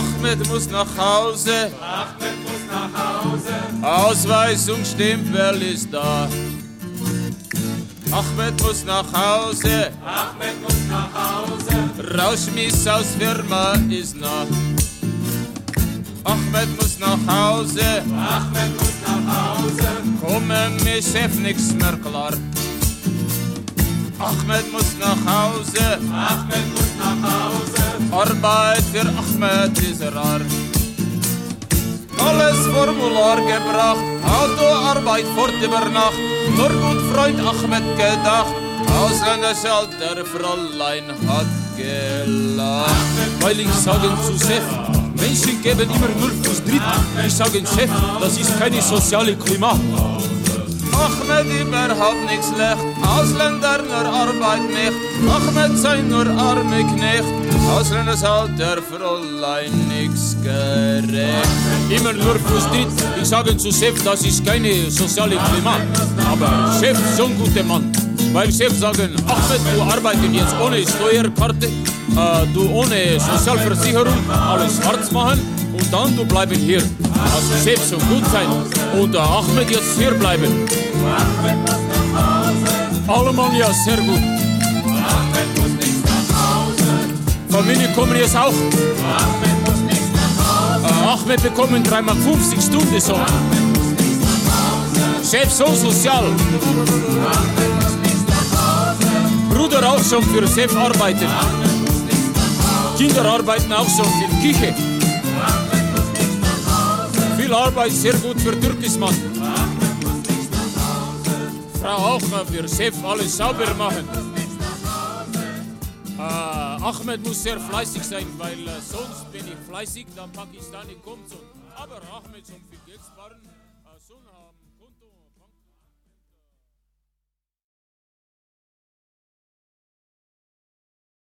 Ahmed muss nach Hause. Ahmed muss nach Hause. Ausweis und Stempel ist da. Ahmed muss nach Hause. Ahmed muss nach Hause. Rauschmiss aus Firma ist nach. Ahmed muss nach Hause. Ahmed muss nach Hause. Komme mir Chef nix mehr klar. Ahmed muss nach Hause. Ahmed muss nach Hause. Arbeit für Ahmed ist rar. Alles Formular gebracht, Autoarbeit fort über Nacht. Nur gut Freund Ahmed gedacht, Ausländerschalter Fräulein hat gelacht. Weil ich sage zu Chef, Menschen geben immer nur fürs Dritt. Ich sage Chef, das ist keine soziale Klima. Ahmed überhaupt nichts schlecht, Ausländer nur Arbeit nicht. Ahmed sei nur arme Knecht, Ausländerschalter Fräulein nix gerecht. Immer nur fürs Dritt, ich sage zu Chef, das ist keine soziale Klima. Aber Chef, so ein guter Mann. Weil Chef sagen, Ahmed, du arbeiten jetzt ohne Steuerkarte, du ohne Sozialversicherung, alles schwarz machen und dann du bleiben hier. Also Chef, so gut sein und Ahmed jetzt hier bleiben. Ahmed muss nach Hause. Allemann ja, sehr gut. Ahmed muss nicht nach Hause. Familie kommen jetzt auch. Ahmed muss nicht nach Hause. Ahmed bekommen 3,50 Mark Stunde so. Ahmed muss nicht nach Hause. Chef so sozial. Ahmed muss nicht nach Hause. Bruder auch schon für Chef arbeiten. Ahmed muss nicht nach Hause. Kinder arbeiten auch schon für Küche. Ahmed muss nicht nach Hause. Viel Arbeit, sehr gut für Türkismann. Ahmed muss nicht nach Hause. Frau auch für Chef alles sauber machen. Ahmed muss sehr fleißig sein, weil sonst, wenn ich fleißig, dann Pakistani kommt so. Aber Ahmed schon viel Geld sparen.